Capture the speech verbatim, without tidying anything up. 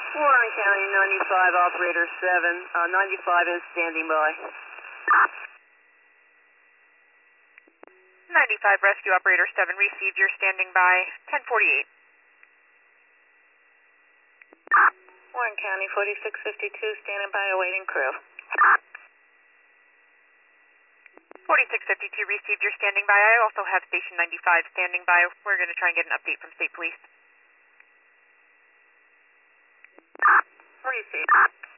Warren County ninety-five, operator seven. Uh, ninety-five is standing by. ninety-five, rescue operator seven, received. You're standing by. ten forty-eight. Warren County forty-six fifty-two, standing by, awaiting crew. forty-six fifty-two, received. You're standing by. I also have station ninety-five standing by. We're going to try and get an update from State Police. Received.